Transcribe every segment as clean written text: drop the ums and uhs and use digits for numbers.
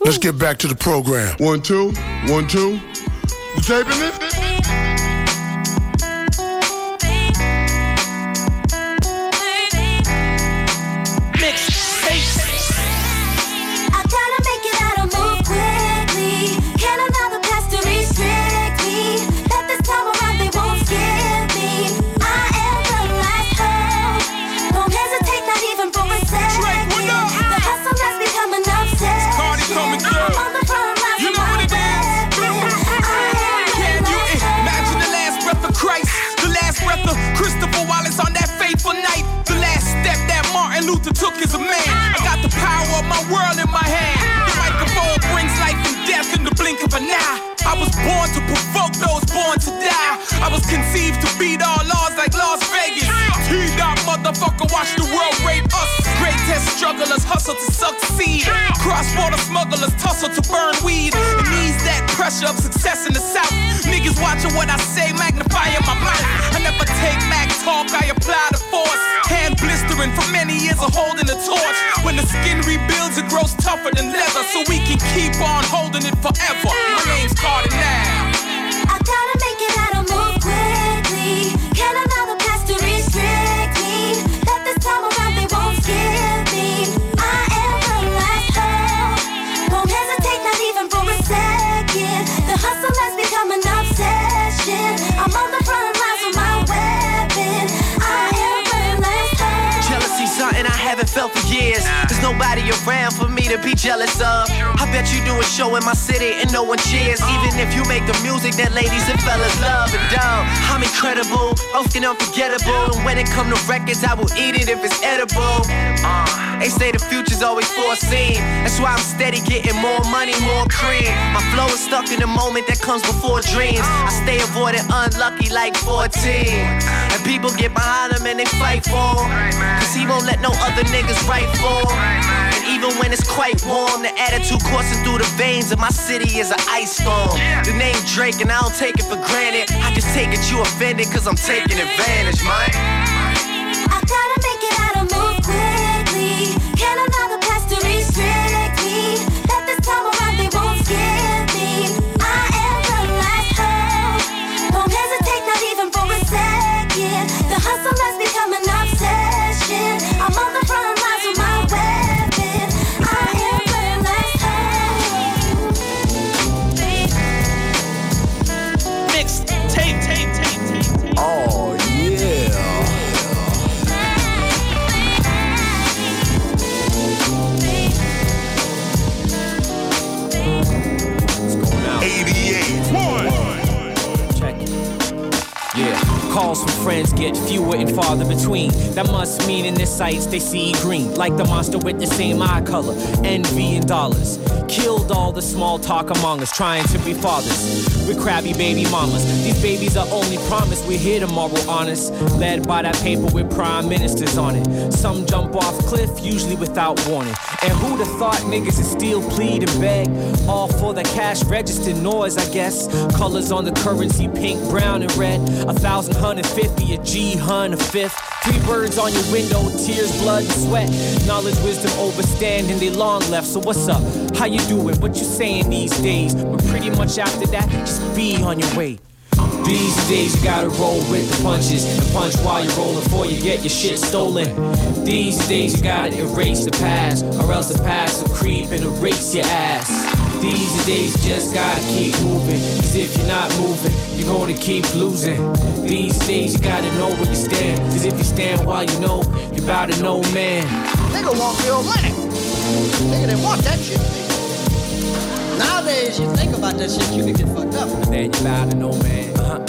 Let's get back to the program. 1, 2, 1, 2. You taping it? Luther took as a man. I got the power of my world in my hand. The microphone brings life and death in the blink of an eye. I was born to provoke those born to die. I was conceived to beat all laws like Las Vegas. T-Dot motherfucker, watch the world rape us. Greatest strugglers hustle to succeed. Cross-border smugglers tussle to burn weed. It needs that pressure of success in the South. Niggas watching what I say, magnifying my mouth. I never take back talk, I apply the force. Hand blistering for many years of holding the torch. When the skin rebuilds, it grows tougher than leather. So we can keep on holding it forever. My name's Cardinal. I gotta make it, I don't move quickly. Can't allow the past to restrict me. Let this time around, they won't skip me. I am the last hope. Won't hesitate, not even for a second. The hustle has become an obsession. I'm on the front lines with my weapon. I am the last hope. Jealousy, something I haven't felt for years. There's nobody around for me to be jealous of. I bet you do a show in my city and no one cheers. Even if you make the music that ladies and fellas love. And dumb, I'm incredible, often unforgettable. And when it come to records, I will eat it if it's edible. They say the future's always foreseen. That's why I'm steady getting more money, more cream. My flow is stuck in the moment that comes before dreams. I stay avoided unlucky like 14. And people get behind him and they fight for him. Cause he won't let no other niggas write for him. And even when it's quite warm, the attitude coursing through the veins of my city is an ice storm. The name Drake and I don't take it for granted. I just take it you offended cause I'm taking advantage, man. I gotta make it, I don't move quickly. Can't allow the past to restrict me. Let this time around, they won't skip me. I am the last hope. Won't hesitate, not even for a second. The hustle has become an obsession. I'm on the front lines with my weapon. I am the last hope. Mix, tape. Oh, yeah. 88. Check it. Yeah. Calls from friends get fewer and farther between. That must mean in their sights they see green. Like the monster with the same eye color, envy and dollars. Killed all the small talk among us, trying to be fathers with crabby baby mamas. These babies are only promised we're here tomorrow, honest. Led by that paper with prime ministers on it. Some jump off cliff, usually without warning. And who'd have thought niggas would steal, plead, and beg? All for the cash register noise, I guess. Colors on the currency, pink, brown, and red. 1,150, a G-hun, a fifth. 3 birds on your window, tears, blood, and sweat. Knowledge, wisdom, overstanding, they long left. So what's up? How you doing? What you saying these days? But pretty much after that, just be on your way. These days you gotta roll with the punches and punch while you're rolling before you get your shit stolen. These days you gotta erase the past, or else the past will creep and erase your ass. These days you just gotta keep moving, cause if you're not moving, you're gonna keep losing. These days you gotta know where you stand, cause if you stand while you know, you're about to know, man. Nigga want real money. Nigga, they want that shit. Nowadays, you think about that shit, you can get fucked up. Then you about to know, man.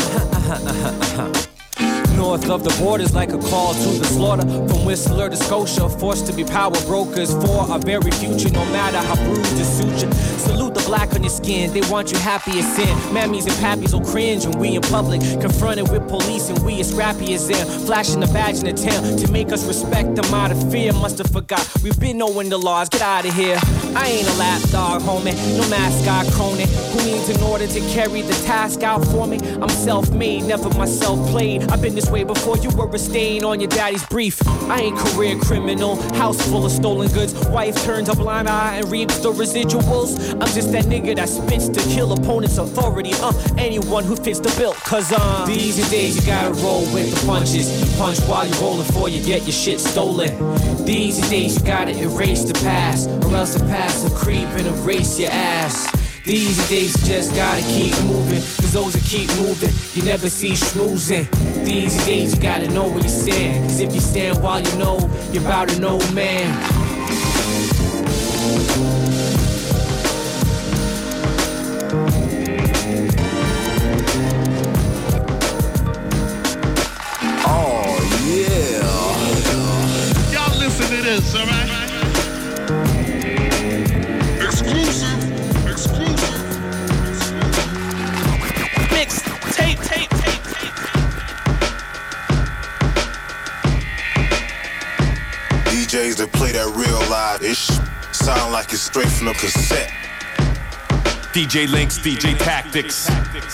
North of the borders like a call to the slaughter. From Whistler to Scotia, forced to be power brokers for our very future, no matter how bruised the suture. Salute the black on your skin, they want you happy as sin. Mammies and pappies will cringe when we in public, confronted with police and we as scrappy as them. Flashing the badge in the town to make us respect them out of fear. Must have forgot, we've been knowing the laws, get out of here. I ain't a lapdog, homie, no mascot crony. Who needs an order to carry the task out for me? I'm self-made, never myself played. I've been this way before you were a stain on your daddy's brief. I ain't career criminal, house full of stolen goods. Wife turns a blind eye and reaps the residuals. I'm just that nigga that spits to kill opponent's authority. Anyone who fits the bill. Cause these days you gotta roll with the punches. Punch while you're rolling for you get your shit stolen. These days you gotta erase the past, or else the past will creep and erase your ass. These days you just gotta keep moving, cause those that keep moving, you never see schmoozing. These days you gotta know where you stand, cause if you stand while you know, you're about an old man. Oh yeah. Y'all listen to this, alright? Exclusive. DJs that play that real live-ish sound like it's straight from the cassette. DJ Links, DJ Tactics.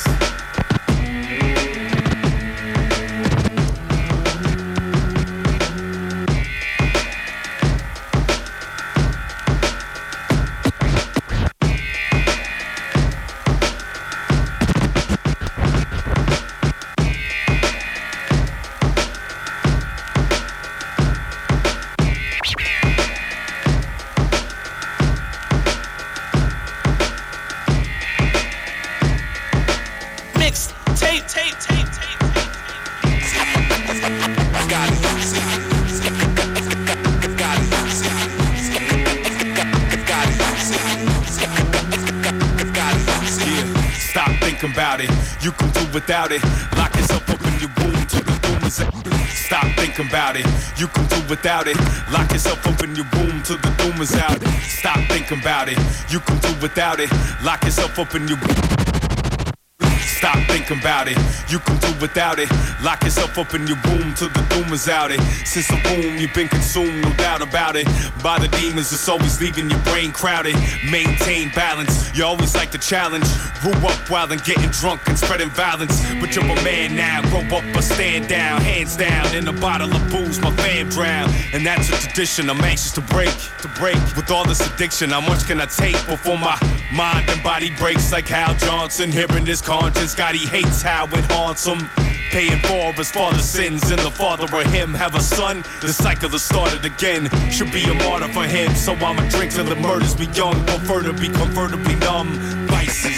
About it, you can do without it. Lock yourself up in your room till the doom is out. Stop thinking about it, you can do without it. Lock yourself up in your room till the doom is out. Stop thinking about it, you can do without it. Lock yourself up in your room. Stop thinking about it, you can do without it. Lock yourself up in your room till the doom is out it. Since the boom, you've been consumed, no doubt about it. By the demons, it's always leaving your brain crowded. Maintain balance, you always like the challenge. Grew up wild and getting drunk and spreading violence. But you're a man now, grow up or stand down. Hands down, in a bottle of booze, my fam drown. And that's a tradition I'm anxious to break. With all this addiction, how much can I take before my mind and body breaks? Like Hal Johnson, hearing his conscience. God, he hates how it haunts him. Paying for his father's sins, and the father of him have a son. The cycle has started again. Should be a martyr for him. So I'ma drink till it murders me young. Prefer to be convertibly numb. Vices.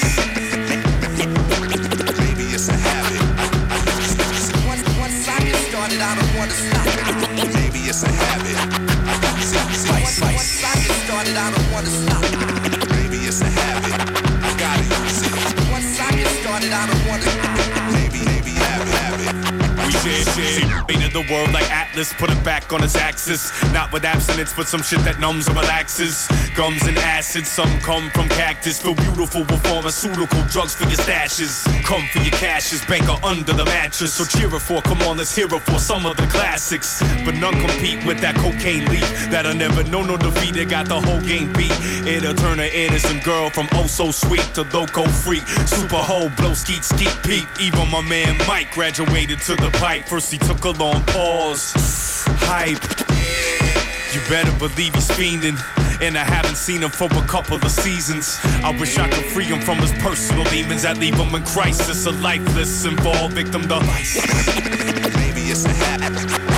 Maybe it's a habit. Once I get started, I don't wanna stop. Maybe it's a habit. Once I get started, I don't wanna stop. Maybe it's a habit. I gotta use it. Once I get started, I don't wanna. Maybe have it. We painted the world like Atlas, put it back on its axis. Not with abstinence, but some shit that numbs and relaxes. Gums and acid, some come from cactus. Feel beautiful with pharmaceutical drugs for your stashes. Come for your cashes, banker under the mattress. So cheer it for, come on, let's hear it for some of the classics. But none compete with that cocaine leaf. That'll never know no defeat, it got the whole game beat. It'll turn an innocent girl from oh so sweet to loco freak. Super hoe, blow skeet, peep. Even my man Mike graduated to the pipe. First he took a long pause. Hype. You better believe he's fiending. And I haven't seen him for a couple of seasons. I wish I could free him from his personal demons that leave him in crisis. A lifeless, involved victim to vice. Maybe it's a habit.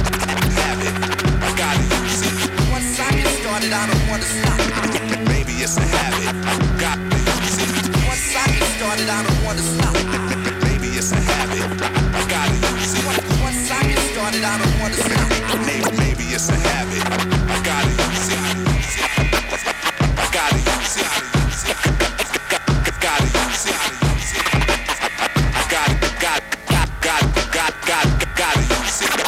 I gotta use it. Once I get started, I don't wanna stop. Maybe it's a habit. Gotta use it. Once I get started, I don't wanna stop. Maybe it's a habit. I gotta use it. Once I get started, I don't wanna stop. Maybe it's a habit. I gotta use it. I gotta use it. Gotta use it. I gotta use it. Gotta use it.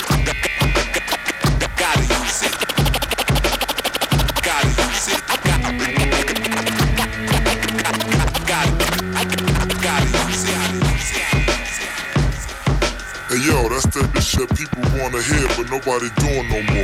Gotta use it. Hey yo, that's the shit people wanna hear, but nobody doing no more.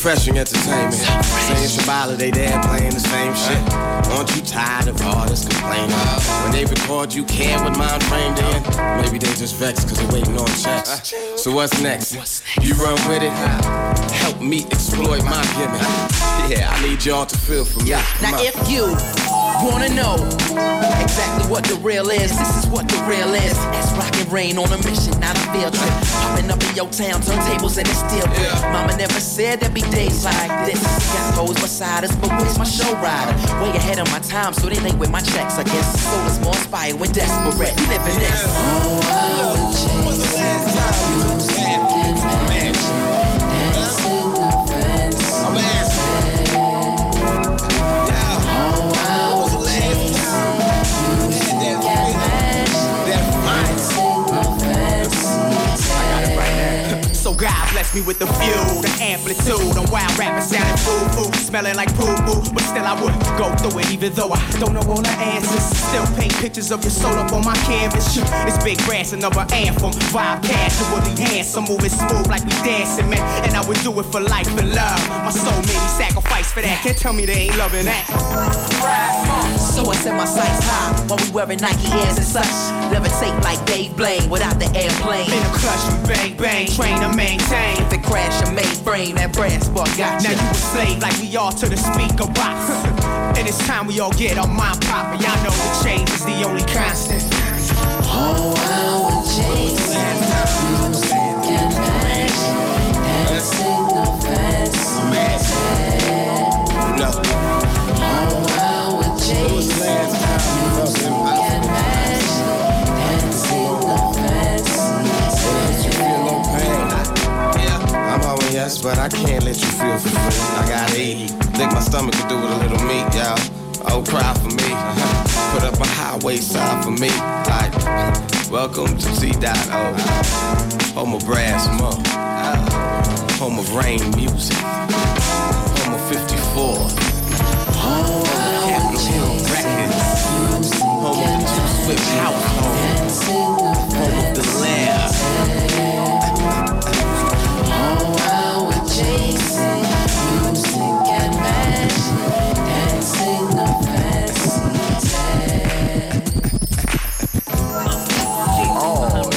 refreshing entertainment. Saying Shabala, they there playing the same shit. Aren't you tired of all this complaining? When they record, you care what mind framed in. Maybe they just vexed cause they waiting on checks. So what's next? You run with it? Help me exploit my gimmick. Yeah, I need y'all to feel for me. Now if you wanna know exactly what the real is, this is what the real is. That's Rockin' Rain on a mission, not a field trip. Popping up in your town, turntables and it's still grip. Mama never said there'd be days like this. Got hoes beside us, but where's my show rider? Way ahead of my time, so they late with my checks, I guess. So it's more inspired when desperate. We live in this. What's the last time you took I'm asking. So God bless me with the fuel, the amplitude. I'm wild rapping, sounding foo-foo, smelling like poo-poo. But still I would go through it even though I don't know all the answers. Still paint pictures of your soul up on my canvas. It's big brass, another anthem. Vibe casually handsome, moving smooth like we dancing, man. And I would do it for life and love. My soul made me sacrifice for that. Can't tell me they ain't loving that. So I set my sights high while we wearing Nike Airs and such. Levitate like Dave Blaine without the airplane. In a clutch, we bang bang, train to maintain. If it crash a mainframe, that brass spark got Now you a slave like we are to the speaker box. And it's time we all get our mind poppin'. Y'all know the change is the only constant. Oh, I would change music and action. Dancing the fast. No. Oh, I would change music and action. Dancing the fast. You feel no pain. I'm hoping yes, but I can't let you feel for free. I got 80. Think my stomach could do with a little meat, y'all. Oh, cry for me. Put up a highway sign for me. Like, welcome to T.O. Home of brass monk. Home of rain music. Home of 54. Home of Capitol Hill Records. Home of the Two Swift household. Home of the Lair. Chasing music and passion, dancing the fancy. Oh,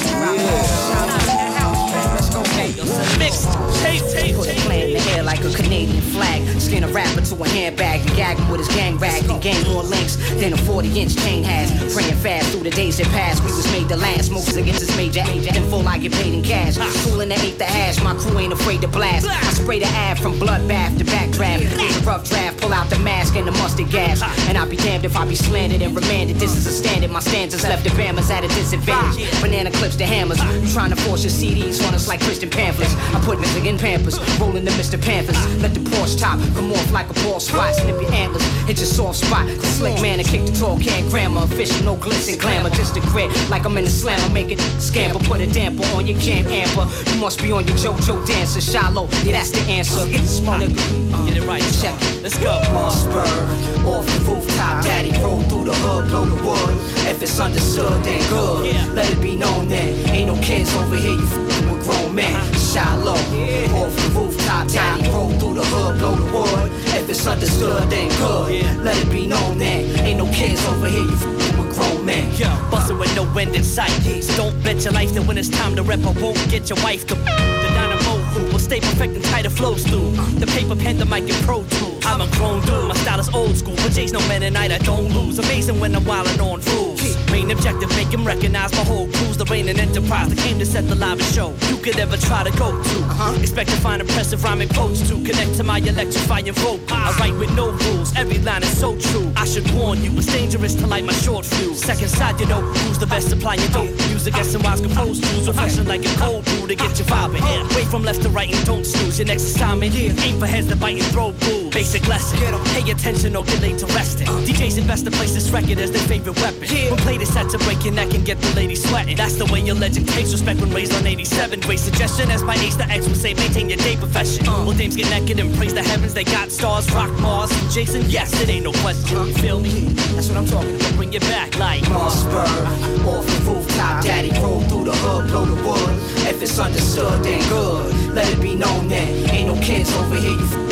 yeah. Mixed tape. Put a plan in the air like a Canadian flag. Skin a rapper to a handbag and gag him with his gang rag. Then gain more links than a 40-inch chain has. Praying fast through the days that passed. We was made to last. Moves against this major age. In full, I get paid in cash. Fooling that ate the hash. My crew ain't afraid to blast. I spray the ab from bloodbath to backdraft. It's a rough draft. Pull out the mask and the mustard gas. And I'll be damned if I be slandered and remanded. This is a standard. My stanzas left the Bammers at a disadvantage. Banana clips to hammers. You trying to force your CDs on us like Christian pamphlets. I put music in Pampers. Rolling the Mr. Panthers. Let the Porsche top come off like a ball spot. Snip your antlers. Hit your soft spot. The slick man to kick the tall can grammar. Official, no glitz and glamour. Just a grit like I'm in the slammer. Make it scamper. Put a damper on your camp amper. You must be on your JoJo dancer. Shallow. Yeah, that's the answer. Get the small nigga. Get it right. Check it. Let's go. Mossberg. Off the rooftop. Daddy roll through the hood. Blow the wood. If it's understood, then good. Let it be known then. Ain't no kids over here. You f***ing with grown men. Shallow. Off the rooftop. Daddy roll through the hood. Blow the wood. If it's understood, then good. Let it be known then. Ain't no kids over here. You f***ing with grown men. Bustin' with no end in sight. So don't bet your life that when it's time to rep, I won't get your wife to the dynamo who will stay perfect and tighter flows through the paper pen, the mic, and Pro Tools. I'm a grown dude, my style is old school, but Jay's no man at night, I don't lose. Amazing when I'm wildin' on fools. Main objective, make him recognize my whole crew's the reigning enterprise that came to set the live show you could ever try to go to. Expect to find impressive rhyming quotes to connect to my electrifying vocal. I write with no rules, every line is so true. I should warn you, it's dangerous to light my short fuse. Second side, you know who's the best supplying dope. Music as some wise composed tools, reflection like a cold brew to get you vibing. Way from left to right and don't snooze. Your next assignment, aim for heads to bite and throw fools. Basic lesson, pay attention or get late to resting. DJs invest to place this record as their favorite weapon. When play this set to break your neck and get the ladies sweating. That's the way your legend takes respect when raised on 87. Great suggestion as my ace, the X would say maintain your day profession. Well, dames get naked and praise the heavens. They got stars, rock Mars and Jason. Yes, it ain't no question. You feel me? That's what I'm talking about. Bring it back like Mossberg, off the rooftop. Daddy roll through the hood, blow the wood. If it's understood, then good. Let it be known that ain't no kids over here. You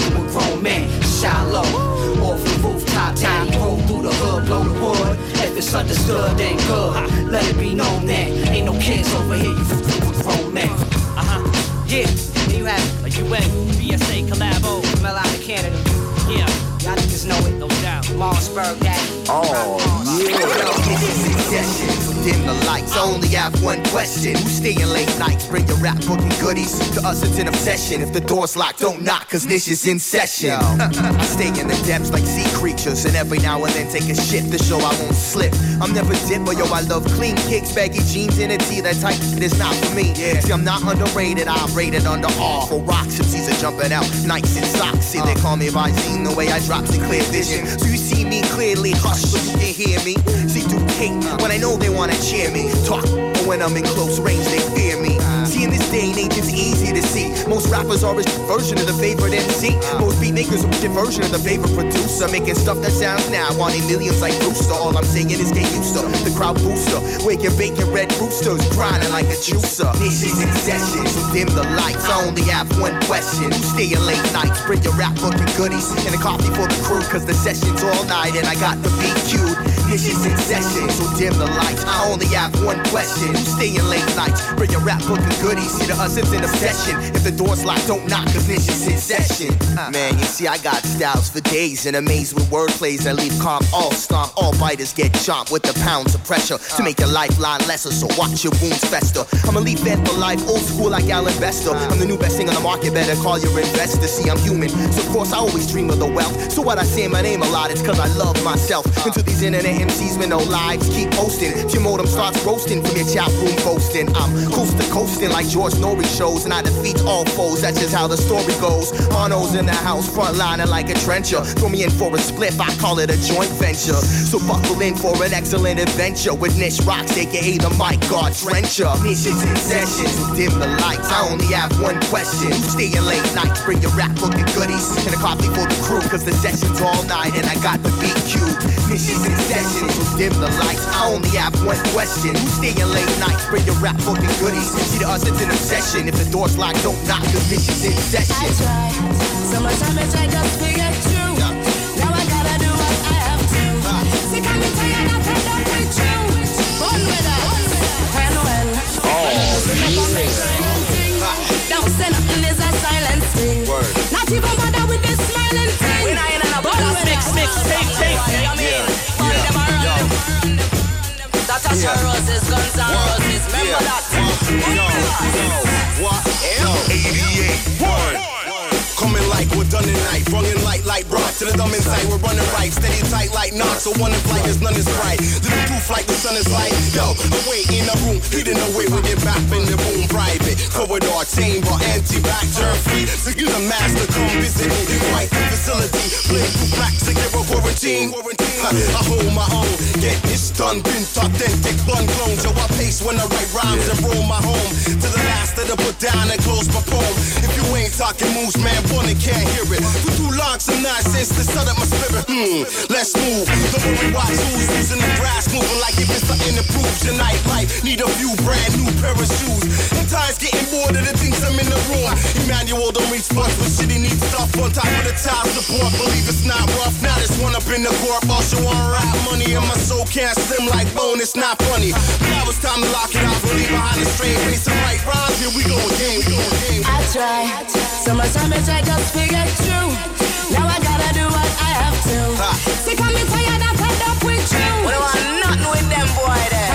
misunderstood, then good. Let it be known that ain't no kids over here, you grown men. Yeah, there you have it. UN, BSA, collabo. Mel out of Canada. Yeah. Y'all niggas know it. No doubt. Marsburg, that. Dim the lights, I only have one question. Who's staying late nights? Bring your rap book and goodies. To us it's an obsession. If the door's locked, don't knock, cause Nish is in session. I stay in the depths like sea creatures, and every now and then take a shit to show I won't slip. I'm never dip, but yo, I love clean kicks, baggy jeans, and a tee that tight. It is not for me. See, I'm not underrated, I'm rated under R. For rocks, if seas are jumping out, Nikes and socks. See, they call me Visine, the way I drops in clear vision. So you see me clearly, hush, so you can hear me. See, do hate when I know they wanna cheer me. Talk, but when I'm in close range, they fear me. See, in this day and age, it's easy to see. Most rappers are a version of the favorite MC. Most beat makers are a version of the favorite producer. Making stuff that sounds now, wanting millions like Brewster. All I'm saying is get used to the crowd booster. Wake your bacon red roosters, grinding like a juicer. This is in session, so dim the lights. I only have one question. Who's staying late nights? Bring your rap book and goodies and a coffee for the crew, cause the session's all night and I got the beat cued. This is in session, so dim the lights. I only have one question. Who's staying late nights? Bring your rap book and goodies. See, the us, it's an obsession. If the door's locked, don't knock, cause this is in session. Man, you see, I got styles for days and amazed with wordplays that leave calm all stomp. All biters get chomped with the pounds of pressure to make your lifeline lesser, so watch your wounds fester. I'm a lead fed for life, old school like Alan Bester. I'm the new best thing on the market, better call your investor. See, I'm human, so of course I always dream of the wealth. So what I say my name a lot, it's cause I love myself. Until these internet MCs with no lives keep posting. Your modem starts roasting from your chat room boasting. I'm coast to coasting like George Norrie shows, and I defeat all foes, that's just how the story goes. Arno's in the house, frontliner like a trencher. Throw me in for a spliff, I call it a joint venture. So buckle in for an excellent adventure with Nish Rocks, aka the mic guard trencher. Nish is in session, so dim the lights. I only have one question. Who's staying late nights? Bring your rap book and goodies and a coffee for the crew, cause the session's all night and I got the beat cued. Nish is in session, so dim the lights. I only have one question. Who's staying late nights? Bring your rap book and goodies. See, to us it's an obsession. If the door's locked, don't knock, cause Nish is in session. I try, so much time I just figure through. Now I gotta do what I have to. Sick of me tired of fed up with you. One with us, and when don't say nothing is a silent thing. Not even bother with this smiling thing. When I ain't on a blast, mix, tape. That's a roses, guns and roses. Remember that. What? 88. Coming like we're done tonight, running like rock to the dumb inside. We're running right, steady tight like knots. So one in flight is none is bright. Little proof like the sun is light. Yo, away in the room, hidden away with your back in the room. Private corridor, chamber, anti-back, turn free. So you the master, come visit me. Right facility, play through black, secure quarantine. I hold my own, get this done. Been authentic, bun clone. So I pace when I write rhymes and roll my home to the last of the put down and close my poem. If you ain't talking moves, man. Bonnie can't hear it. For too long, some nonsense to set up my spirit. Let's move. Don't worry, watch who's using the grass, moving like if it's something that proves your nightlife. Need a few brand new pair of shoes. And times getting bored of the things I'm in the room. Emmanuel don't reach funds, but shit, he needs stuff on top of the child support. Believe it's not rough. Now this one up in the court, also on rap money, and my soul can't slim like bone. It's not funny. Now it's time to lock it out. Leave behind the straight face and right rhymes. Here we go again. I try, so much time I try just figure through. Now I gotta do what I have to. Sick of me tired and fed up with you. We don't want nothing with them boy there.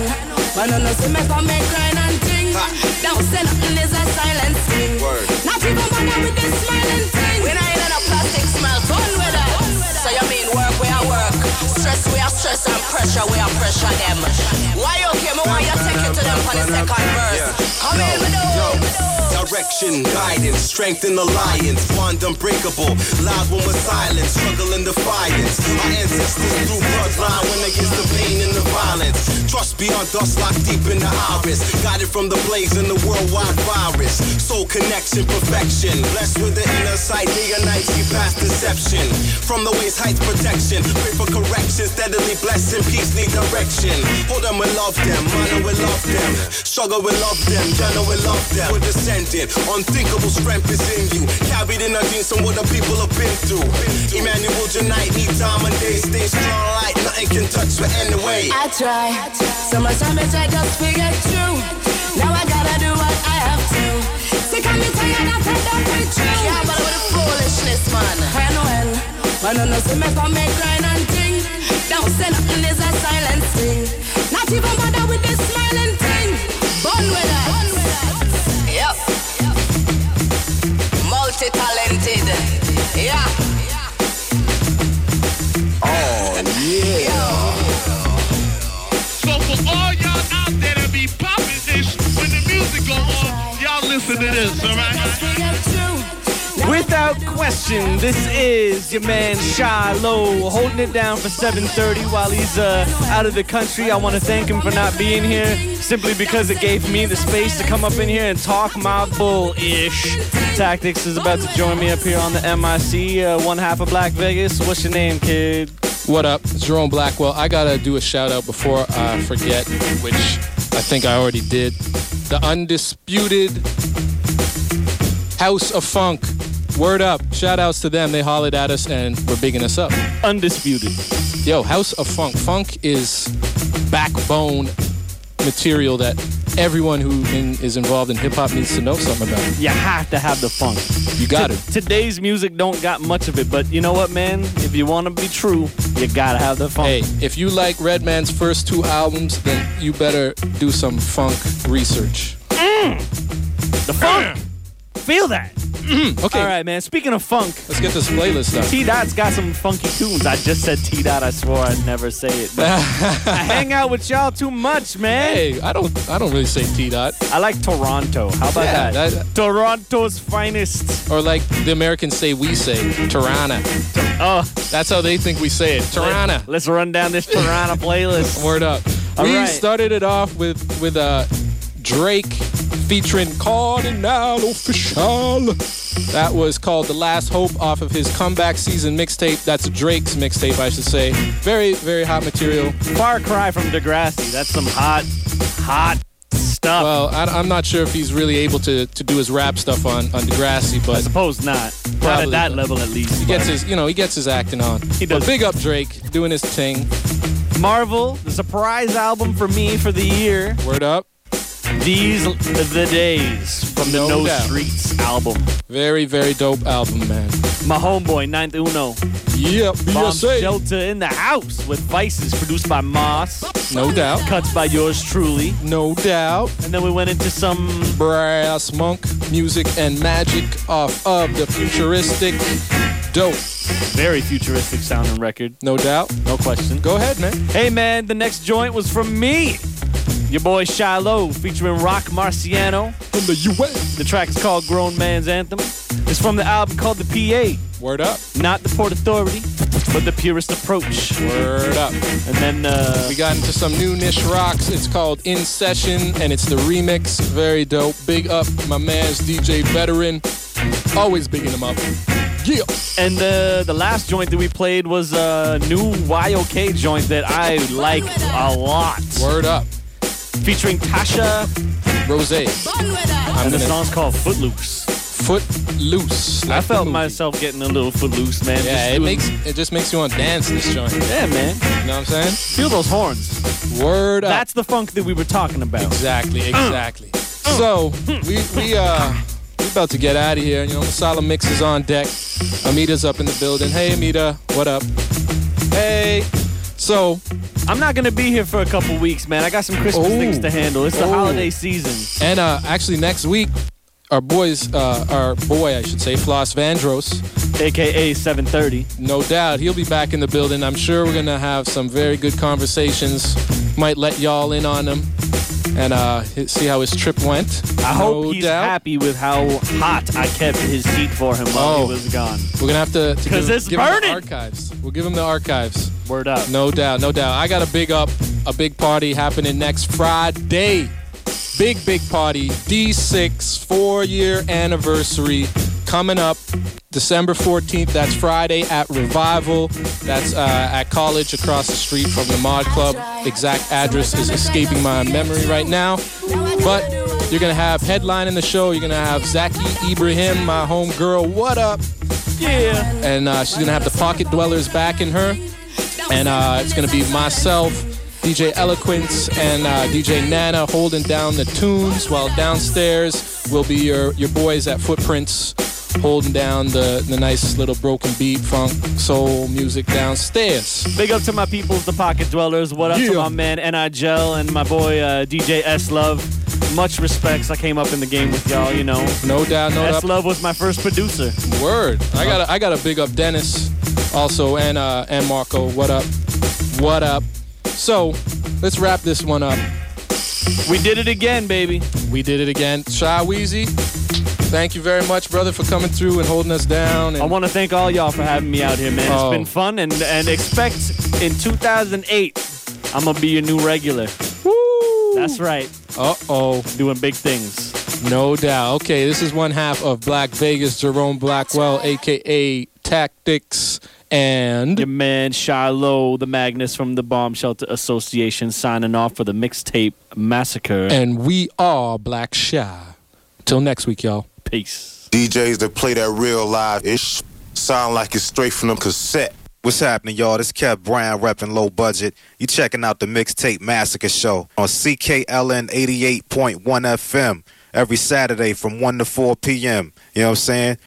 When no see me come make crying and ting. Don't say nothing is a silent thing. Not even bother with this smiling thing. We not in a plastic smell, fun with us. So you mean work, we are work. Stress, we are stress, and pressure, we are pressure them. Why okay, me why you take it to them for the second verse? Come in, me do. Direction, guidance, strength in alliance, bond unbreakable, loud when we're silent, struggle in defiance. Our ancestors through bloodline when against the pain and the violence. Trust beyond dust locked deep in the iris, guided from the blaze in the worldwide virus. Soul connection, perfection, blessed with the inner sight, day and night, see past deception. From the waist heights protection, pray for correction, steadily blessing, peace need direction. Hold them, we love them, honor, we love them. Struggle, we love them, journal, we love them. We're descending. thinking. Unthinkable strength is in you. Carried in our genes from what the people have been through. Emmanuel tonight, need time and day. Stay strong like nothing can touch me anyway. I try, so much time I try just to get through. Now I gotta do what I have to. Sick of me tired and fed up with you. Yeah, but with the foolishness, man. When I know see me come make grind and ting. Don't say nothing is a silent thing. Not even bother with this smiling thing. Born with us. Yep. Multi-talented. Yeah. Oh, yeah. So for all y'all out there that be popping this, when the music go on, y'all listen to this, all right? Without question, this is your man Shiloh holding it down for 7:30 while he's out of the country. I want to thank him for not being here, simply because it gave me the space to come up in here and talk my bull-ish. Tactics is about to join me up here on the MIC, one half of Black Vegas. What's your name, kid? What up? It's Jerome Blackwell. I gotta do a shout out before I forget, which I think I already did. The undisputed House of Funk. Word up. Shout outs to them. They hollered at us and were bigging us up. Undisputed. Yo, House of Funk. Funk is backbone material that everyone who is involved in hip-hop needs to know something about. You have to have the funk. You got it. Today's music don't got much of it, but you know what, man? If you want to be true, you gotta have the funk. Hey, if you like Redman's first 2 albums, then you better do some funk research. The funk. Feel that. Okay. All right, man. Speaking of funk, let's get this playlist up. T-Dot's got some funky tunes. I just said T-Dot. I swore I'd never say it. But I hang out with y'all too much, man. Hey, I don't really say T-Dot. I like Toronto. How about that? Toronto's finest. Or like the Americans say, we say Tirana. Oh, that's how they think we say it. Tirana. Let's run down this Tirana playlist. Word up. We started it off with Drake featuring Cardinal Official. That was called The Last Hope off of his Comeback Season mixtape. That's Drake's mixtape, I should say. Very, very hot material. Far cry from Degrassi. That's some hot stuff. Well, I'm not sure if he's really able to do his rap stuff on Degrassi, but I suppose not. Not at that level, at least. He gets his acting on. He does. But big up Drake doing his thing. Marvel, the surprise album for me for the year. Word up. These the Days from the No Streets album. Very, very dope album, man. My homeboy, Ninth Uno. Yep, Bomb Shelter in the house with Vices produced by Moss. No doubt. Cuts by yours truly. No doubt. And then we went into some brass monk music and magic off of the futuristic dope. Very futuristic sounding record. No doubt. No question. Go ahead, man. Hey, man, the next joint was from me. Your boy Shiloh featuring Rock Marciano from the US. The track is called Grown Man's Anthem. It's from the album called The PA. Word up. Not the Port Authority, but the purest approach. Word up. And then we got into some new niche rocks. It's called In Session, and it's the remix. Very dope. Big up my man's DJ Veteran. Always bigging him up. Yeah. And the last joint that we played was a new YOK joint that I like a lot. Word up. Featuring Tasha Rose. And the song's called Footloose. Footloose. I felt myself getting a little footloose, man. Yeah, it just makes you want to dance this joint. Yeah, man. You know what I'm saying? Feel those horns. Word up. That's the funk that we were talking about. Exactly. So we about to get out of here. You know, Masala Mix is on deck. Amita's up in the building. Hey, Amita. What up? Hey. So I'm not going to be here for a couple weeks, man. I got some Christmas things to handle. It's the holiday season. And actually next week, our boy, I should say, Floss Vandross. A.K.A. 730. No doubt. He'll be back in the building. I'm sure we're going to have some very good conversations. Might let y'all in on them and see how his trip went. I hope he's happy with how hot I kept his seat for him while he was gone. We're going to have to give him the archives. We'll give him the archives. Word up. No doubt. I got a big party happening next Friday. Big party. D6 4-year anniversary coming up December 14th. That's Friday at Revival. That's at College across the street from the Mod Club. Exact address is escaping my memory right now. But You're going to have headlining the show. You're going to have Zaki Ibrahim, my home girl. What up? Yeah. And she's going to have the Pocket Dwellers backing her. And it's going to be myself, DJ Eloquence, and DJ Nana holding down the tunes, while downstairs will be your boys at Footprints holding down the nice little broken beat, funk, soul music downstairs. Big up to my peoples, the Pocket Dwellers. What up to my man N.I.Gel and my boy DJ S Love. Much respects. I came up in the game with y'all, you know. No doubt, no doubt. S Love was my first producer. Word. I got to big up Dennis also, and Marco. What up? What up? So, let's wrap this one up. We did it again, baby. We did it again. Shy Weezy, thank you very much, brother, for coming through and holding us down. And I want to thank all y'all for having me out here, man. It's been fun, and expect in 2008, I'm going to be your new regular. Woo! That's right. Uh-oh. Doing big things. No doubt. Okay, this is one half of Black Vegas, Jerome Blackwell, a.k.a. Tactics, and your man Shiloh, the Magnus from the Bomb Shelter Association, signing off for the Mixtape Massacre. And we are Black Shy. Till next week, y'all. Peace. DJs that play that real live-ish sound like it's straight from them cassette. What's happening, y'all? This Kev Brown repping Low Budget. You checking out the Mixtape Massacre Show on CKLN 88.1 FM every Saturday from 1 to 4 p.m. You know what I'm saying?